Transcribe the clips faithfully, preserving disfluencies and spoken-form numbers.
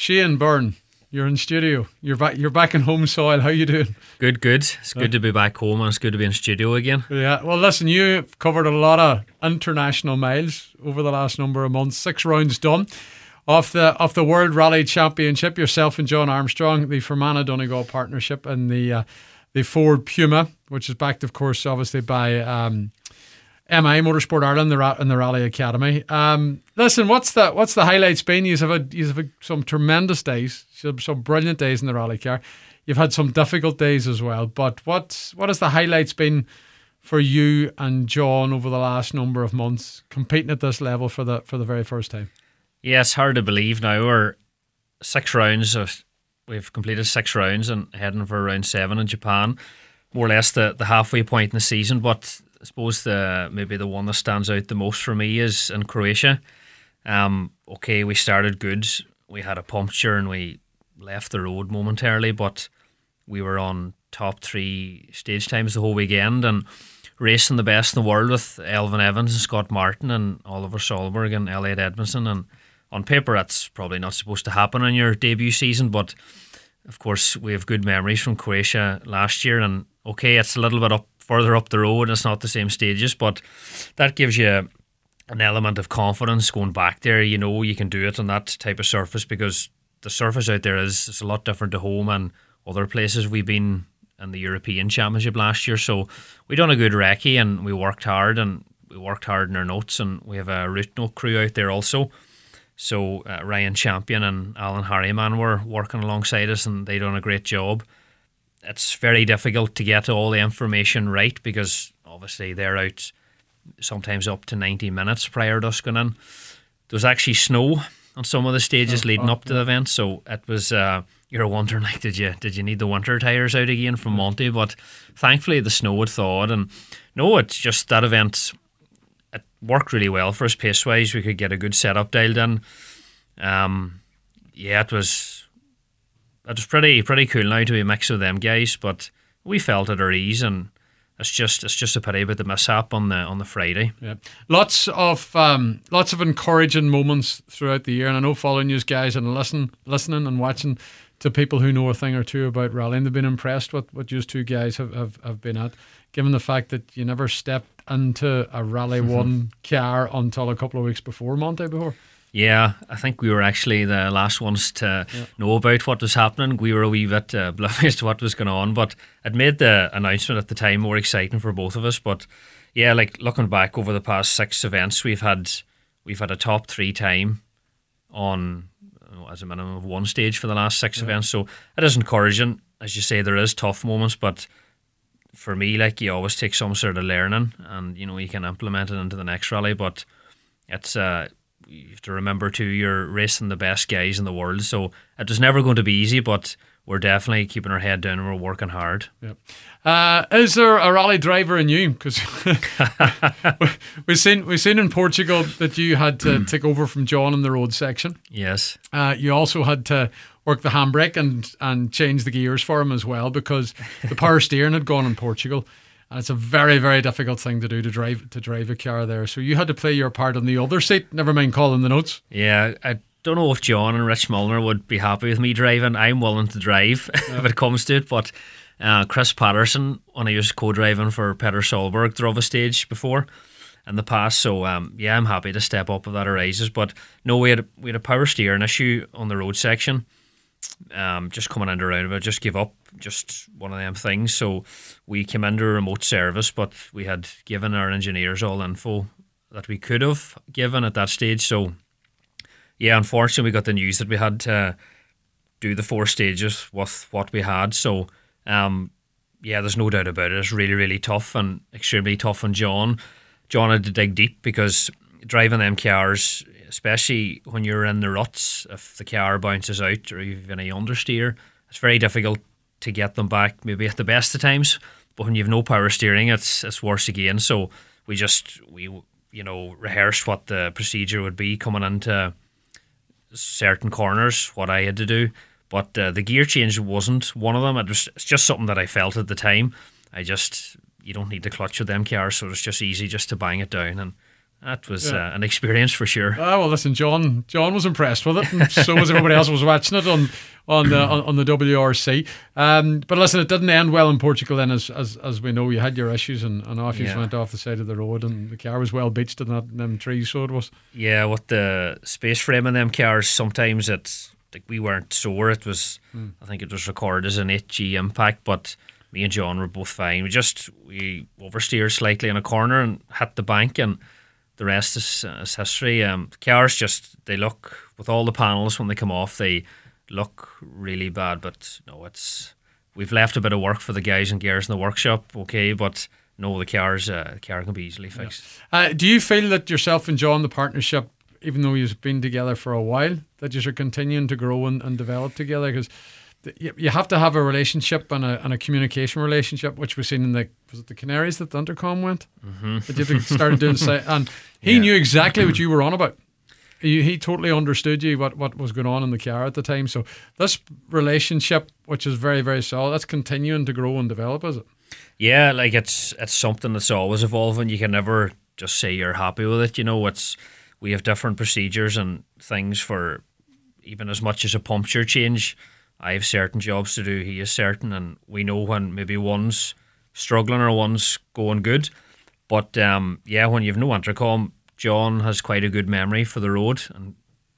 Shane Byrne, you're in studio. You're back. You're back in home soil. How you doing? Good, good. It's good to be back home, and it's good to be in studio again. Yeah. Well, listen, you've covered a lot of international miles over the last number of months. Six rounds done of the of the World Rally Championship. Yourself and John Armstrong, the Fermanagh Donegal partnership, and the uh, the Ford Puma, which is backed, of course, obviously by Um, M I Motorsport Ireland the ra- and the Rally Academy. Um, listen, what's the what's the highlights been? You've had you've had some tremendous days, some, some brilliant days in the rally car. You've had some difficult days as well. But what what has the highlights been for you and John over the last number of months, competing at this level for the for the very first time? Yeah, it's hard to believe now. We're six rounds. Of, we've completed six rounds and heading for round seven in Japan, more or less the the halfway point in the season. But I suppose the maybe the one that stands out the most for me is in Croatia. Um, okay, we started good. We had a puncture and we left the road momentarily, but we were on top three stage times the whole weekend and racing the best in the world with Elvin Evans and Scott Martin and Oliver Solberg and Elliot Edmondson. And on paper, that's probably not supposed to happen in your debut season, but of course, we have good memories from Croatia last year. And okay, it's a little bit up further up the road, it's not the same stages, but that gives you an element of confidence going back there. You know you can do it on that type of surface because the surface out there is, is a lot different to home and other places we've been in the European Championship last year. So we done a good recce and we worked hard and we worked hard in our notes, and we have a route note crew out there also. So uh, Ryan Champion and Alan Harriman were working alongside us and they done a great job. It's very difficult to get all the information right because obviously they're out sometimes up to ninety minutes prior to us going in. There was actually snow on some of the stages oh, leading oh, up to yeah. the event, so it was uh, you're wondering like did you did you need the winter tyres out again from Monty? But thankfully the snow had thawed, and no, it's just that event, it worked really well for us pace wise. We could get a good setup dialed in. Um, yeah, it was. It was pretty pretty cool now to be mixed with them guys, but we felt at our ease, and it's just it's just a pity about the mishap on the on the Friday. Yeah, lots of um, lots of encouraging moments throughout the year, and I know following you guys and listen listening and watching to people who know a thing or two about rallying, they've been impressed with what you two guys have, have, have been at, given the fact that you never stepped into a Rally One car until a couple of weeks before Monty before. Yeah, I think we were actually the last ones to yeah. know about what was happening. We were a wee bit uh, oblivious to what was going on, but it made the announcement at the time more exciting for both of us. But yeah, like looking back over the past six events, we've had we've had a top three time on you know, as a minimum of one stage for the last six yeah. events. So it is encouraging. As you say, there is tough moments, but for me, like you always take some sort of learning, and you know you can implement it into the next rally. But it's uh. you have to remember too, you're racing the best guys in the world, so it was never going to be easy, but we're definitely keeping our head down and we're working hard. Yep. Uh, is there a rally driver in you? Because we've seen we've seen in Portugal that you had to take over from John in the road section. Yes. Uh, you also had to work the handbrake and and change the gears for him as well, because the power steering had gone in Portugal. And it's a very, very difficult thing to do to drive to drive a car there. So you had to play your part on the other seat, never mind calling the notes. Yeah, I don't know if John and Rich Mulliner would be happy with me driving. I'm willing to drive yeah. if it comes to it. But uh, Chris Patterson, when I was co-driving for Peter Solberg, drove a stage before in the past. So um, yeah, I'm happy to step up if that arises. But no, we had a, we had a power steering issue on the road section. Um, just coming into around about, just give up, just one of them things. So we came into a remote service, but we had given our engineers all info that we could have given at that stage. So yeah, unfortunately, we got the news that we had to do the four stages with what we had. So um, yeah, there's no doubt about it. It's really, really tough and extremely tough on John. John had to dig deep because driving them cars, especially when you're in the ruts, if the car bounces out or even a understeer, it's very difficult to get them back maybe at the best of times. But when you have no power steering, it's it's worse again. So we just, we you know, rehearsed what the procedure would be coming into certain corners, what I had to do. But uh, the gear change wasn't one of them. It was, it's just something that I felt at the time. I just, you don't need to clutch with them cars, so it's just easy just to bang it down and that was Yeah. uh, an experience for sure. Ah, well, listen, John. John was impressed with it, and so was everybody else who was watching it on on the on, on the W R C. Um, but listen, it didn't end well in Portugal. Then, as as, as we know, you had your issues, and, and off you Yeah. went off the side of the road, and the car was well beached in that in them trees. So it was. Yeah, with the space frame in them cars, sometimes it's like we weren't sore. It was, Mm. I think it was recorded as an eight G impact, but me and John were both fine. We just we oversteered slightly in a corner and hit the bank, and the rest is, uh, is history. Um, cars just they look with all the panels when they come off, they look really bad. But no, it's we've left a bit of work for the guys and gears in the workshop. Okay, but no, the cars uh, the car can be easily fixed. Uh, do you feel that yourself and John, the partnership, even though you've been together for a while, that you're continuing to grow and, and develop together? Because you, you have to have a relationship and a, and a communication relationship, which we've seen in the was it the Canaries that the Intercom went? Mm-hmm. That you started doing, si- and he Yeah. knew exactly what you were on about. He, he totally understood you what, what was going on in the car at the time. So this relationship, which is very very solid, that's continuing to grow and develop, is it? Yeah, like it's it's something that's always evolving. You can never just say you're happy with it. You know, it's we have different procedures and things for even as much as a puncture change. I have certain jobs to do. He is certain, and we know when maybe one's struggling or one's going good. But um, yeah, when you've no intercom, John has quite a good memory for the road, and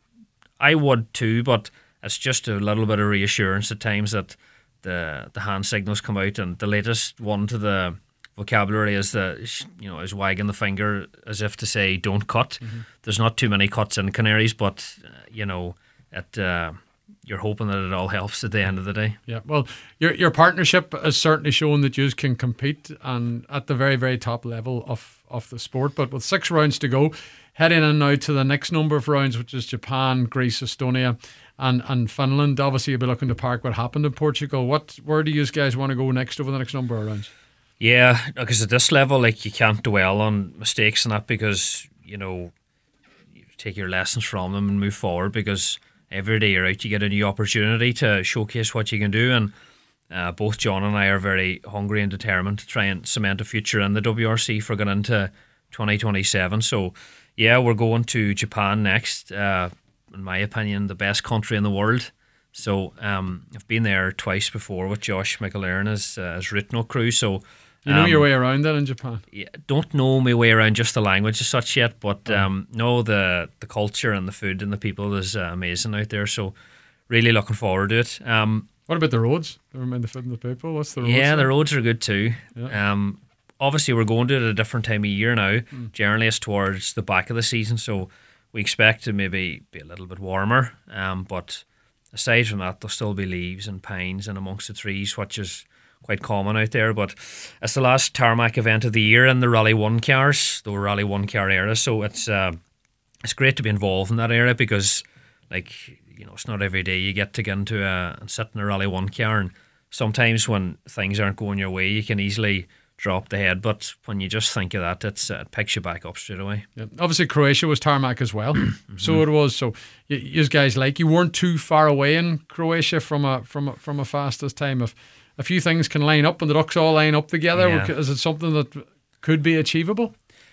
I would too. But it's just a little bit of reassurance at times that the the hand signals come out, and the latest one to the vocabulary is the you know is wagging the finger as if to say don't cut. Mm-hmm. There's not too many cuts in Canaries, but uh, you know it. Uh, you're hoping that it all helps at the end of the day. Yeah, well, your your partnership has certainly shown that you can compete and at the very very top level of of the sport. But with six rounds to go, heading in now to the next number of rounds, which is Japan, Greece, Estonia, and and Finland. Obviously, you'll be looking to park what happened in Portugal. What where do you guys want to go next over the next number of rounds? Yeah, because at this level, like you can't dwell on mistakes and that because you know you take your lessons from them and move forward because. Every day you're out, you get a new opportunity to showcase what you can do, and uh, both John and I are very hungry and determined to try and cement a future in the W R C for going into twenty twenty-seven. So, yeah, we're going to Japan next. Uh, in my opinion, the best country in the world. So, um, I've been there twice before with Josh McAlaren as uh, as Ritno crew. So. You know um, your way around that in Japan? Yeah, don't know my way around just the language as such yet, but um, no, the the culture and the food and the people is uh, amazing out there. So really looking forward to it. Um, what about the roads? Never mind the food and the people. What's the roads? yeah, like? the roads are good too. Yeah. Um, obviously, we're going to it at a different time of year now. Mm. Generally, it's towards the back of the season, so we expect to maybe be a little bit warmer. Um, but aside from that, there'll still be leaves and pines and amongst the trees, which is quite common out there. But it's the last tarmac event of the year in the Rally One cars, the Rally One car era. So it's uh, it's great to be involved in that era because, like, you know, it's not every day you get to get into a and sit in a Rally One car. And sometimes when things aren't going your way, you can easily drop the head. But when you just think of that, it's, uh, it picks you back up straight away. Yeah. Obviously, Croatia was tarmac as well. Mm-hmm. So it was. So you, you guys, like, you weren't too far away in Croatia from a from a, from a fastest time. If a few things can line up and the ducks all line up together, Yeah. is it something that could be achievable?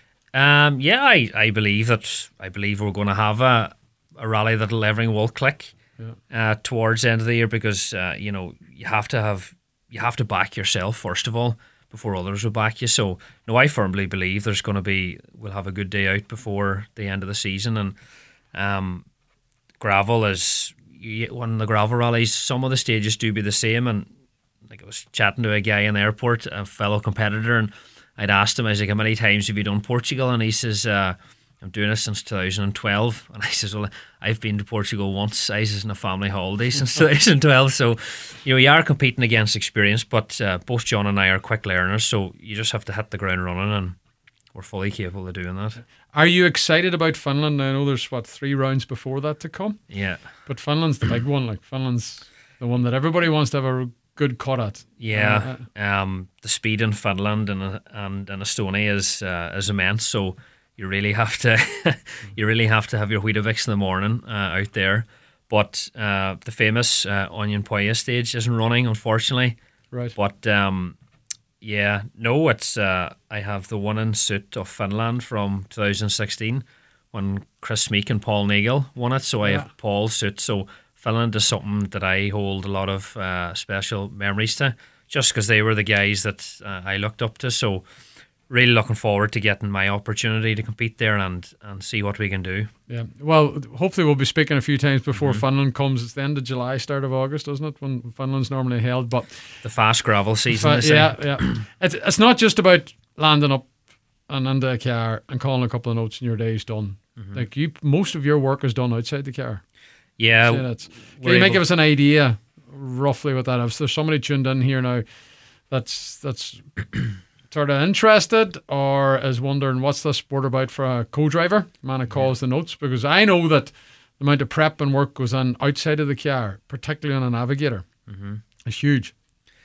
Um, yeah, I, I believe that. I believe we're going to have a, a rally that'll everything will click yeah. uh, towards the end of the year because uh, you know you have to have you have to back yourself first of all before others will back you. So no, I firmly believe there's going to be we'll have a good day out before the end of the season, and um, gravel is one of the gravel rallies. Some of the stages do be the same, and like I was chatting to a guy in the airport, a fellow competitor, and I'd asked him, I was like, how many times have you done Portugal? And he says, uh, I'm doing it since two thousand twelve. And I says, well, I've been to Portugal once. I says, in a family holiday since two thousand twelve. So, you know, you are competing against experience, but uh, both John and I are quick learners. So you just have to hit the ground running, and we're fully capable of doing that. Are you excited about Finland? I know there's, what, three rounds before that to come? Yeah. But Finland's the big one. Like, Finland's the one that everybody wants to have a good cut at. Yeah, uh, um, the speed in Finland and and, and Estonia is uh, is immense. So you really have to you really have to have your Weetabix in the morning uh, out there. But uh, the famous uh, Onion Poya stage isn't running, unfortunately. Right. But um, Yeah, no, it's uh, I have the one in suit of Finland from two thousand sixteen when Chris Meek and Paul Nagel won it. So I Yeah. have Paul's suit. So Finland is something that I hold a lot of uh, special memories to, just because they were the guys that uh, I looked up to. So really looking forward to getting my opportunity to compete there and, and see what we can do. Yeah. Well, hopefully we'll be speaking a few times before Mm-hmm. Finland comes. It's the end of July, start of August, isn't it? When Finland's normally held. But The fast gravel season, Fa- they say. yeah, yeah. It's it's not just about landing up and into a car and calling a couple of notes and your day's done. Mm-hmm. Like you, most of your work is done outside the car. Yeah, Say that's- Can we're you might able- give us an idea roughly what that is? If there's somebody tuned in here now that's that's sort of interested or is wondering what's this sport about for a co-driver, man who calls the notes, because I know that the amount of prep and work goes on outside of the car, particularly on a navigator, Mm-hmm. is huge.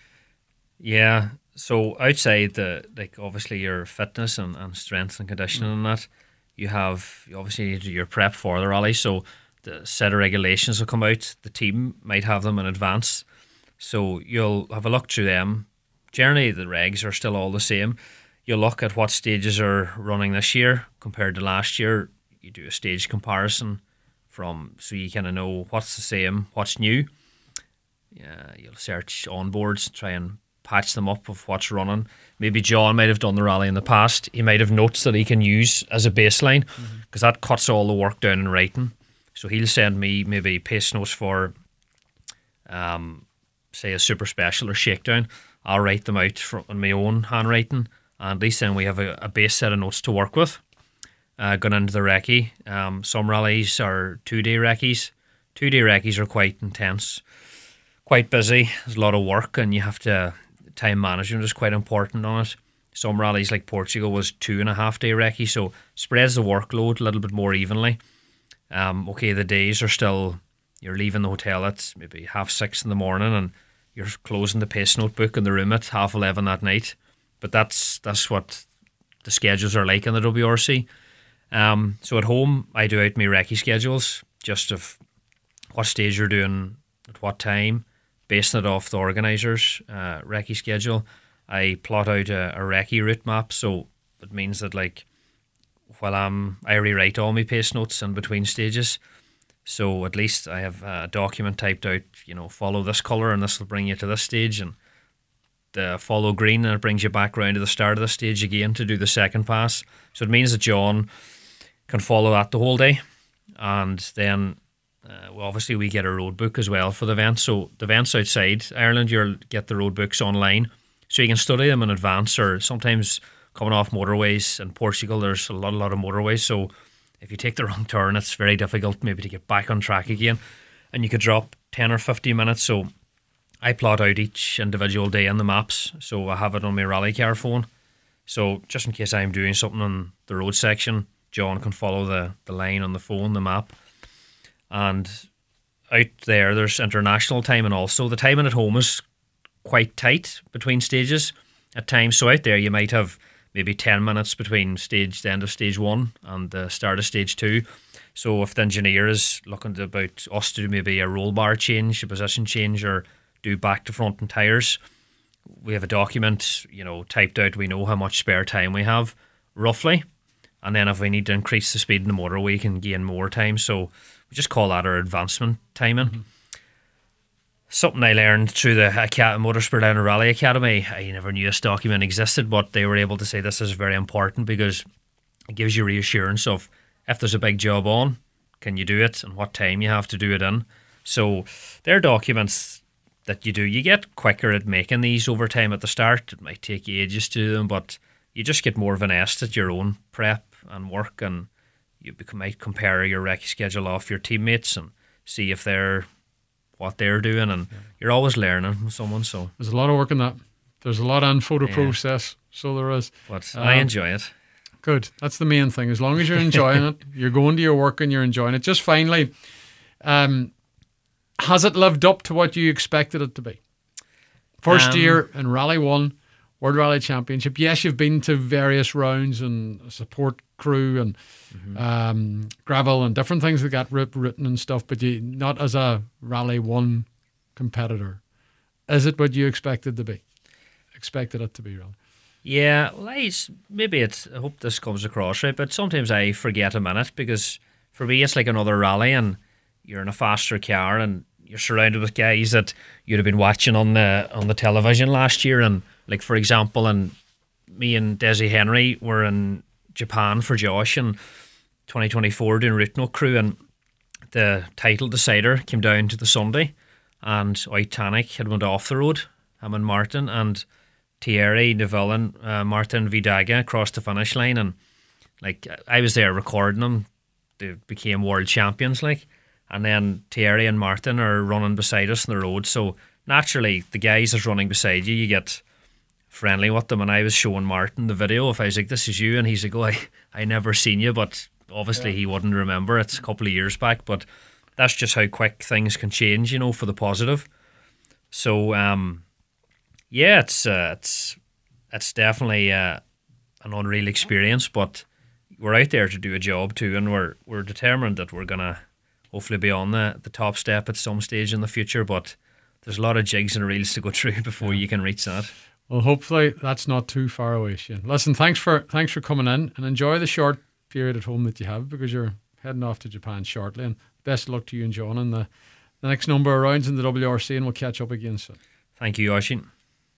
Yeah. So outside the like obviously your fitness and, and strength and conditioning and that, you have you obviously need to do your prep for the rally. So the set of regulations will come out. The team might have them in advance. So you'll have a look through them. Generally the regs are still all the same. You'll look at what stages are running this year compared to last year. You do a stage comparison from so you kinda know what's the same, what's new. Yeah, you'll search onboards, try and patch them up of what's running. Maybe John might have done the rally in the past. He might have notes that he can use as a baseline because that cuts all the work down in writing. So he'll send me maybe pace notes for, um, say, a super special or shakedown. I'll write them out from, in my own handwriting, and at least then we have a, a base set of notes to work with. Uh, going into the recce, um, some rallies are two-day recce's. Two-day recce's are quite intense, quite busy. There's a lot of work, and you have to time management is quite important on it. Some rallies like Portugal was two and a half day recce, so spreads the workload a little bit more evenly. Um, okay, the days are still you're leaving the hotel at maybe half six in the morning, and you're closing the pace notebook in the room at half eleven that night. But that's that's what the schedules are like in the W R C. Um, so at home, I do out my recce schedules just of what stage you're doing at what time, basing it off the organiser's uh, recce schedule. I plot out a, a recce route map, so it means that like while I'm, I rewrite all my pace notes in between stages. So at least I have a document typed out, you know, follow this colour and this will bring you to this stage, and the follow green and it brings you back round to the start of the stage again to do the second pass. So it means that John can follow that the whole day. And then Uh, well, obviously, we get a road book as well for the event. So the events outside Ireland, you'll get the road books online, so you can study them in advance. Or sometimes coming off motorways in Portugal, there's a lot, a lot of motorways. So if you take the wrong turn, it's very difficult maybe to get back on track again, and you could drop ten or fifteen minutes. So I plot out each individual day on the maps, so I have it on my rally car phone. So just in case I'm doing something on the road section, John can follow the the line on the phone, the map. And out there, there's international timing also. The timing at home is quite tight between stages at times. So out there, you might have maybe ten minutes between stage the end of stage one and the start of stage two. So if the engineer is looking to about us to do maybe a roll bar change, a position change, or do back to front and tyres, we have a document, you know, typed out. We know how much spare time we have, roughly. And then if we need to increase the speed in the motor, we can gain more time. So we just call that our advancement timing. Mm-hmm. Something I learned through the Acad- Motorsport Down Rally Academy. I never knew this document existed, but they were able to say this is very important because it gives you reassurance of if there's a big job on, can you do it and what time you have to do it in. So they're documents that you do. You get quicker at making these over time at the start. It might take you ages to do them, but you just get more finessed at your own prep and work, and you might compare your recce schedule off your teammates and see if they're what they're doing, and yeah. You're always learning from someone. So there's a lot of work in that. There's a lot of info to yeah. process, so there is. But um, I enjoy it. Good. That's the main thing. As long as you're enjoying it, you're going to your work and you're enjoying it. Just finally, um, has it lived up to what you expected it to be? First um, year in Rally One, World Rally Championship. Yes, you've been to various rounds and a support crew and mm-hmm. um, gravel and different things that got rip, written and stuff, but you not as a Rally One competitor. Is it what you expected to be? expected it to be, really. Yeah, well, I, maybe it's, I hope this comes across right, but sometimes I forget a minute because for me it's like another rally and you're in a faster car and you're surrounded with guys that you'd have been watching on the on the television last year. And like, for example, and me and Desi Henry were in Japan for Josh in twenty twenty-four doing Route No Crew, and the title decider came down to the Sunday and Oitanik had went off the road, him and Martin, and Thierry Neuville and uh, Martin Vidaga across the finish line, and like I was there recording them. They became world champions, like, and then Thierry and Martin are running beside us on the road. So naturally, the guys that's running beside you, you get friendly with them. And I was showing Martin the video. If I was like, "This is you," and he's like, "Oh, I I never seen you," but obviously yeah. he wouldn't remember. It's a couple of years back, but that's just how quick things can change, you know, for the positive. So. um Yeah, it's uh, it's it's definitely uh, an unreal experience, but we're out there to do a job too, and we're we're determined that we're gonna hopefully be on the, the top step at some stage in the future. But there's a lot of jigs and reels to go through before yeah. you can reach that. Well, hopefully that's not too far away, Shane. Listen, thanks for thanks for coming in, and enjoy the short period at home that you have, because you're heading off to Japan shortly. And best of luck to you and John in the the next number of rounds in the W R C, and we'll catch up again soon. Thank you, Oisín.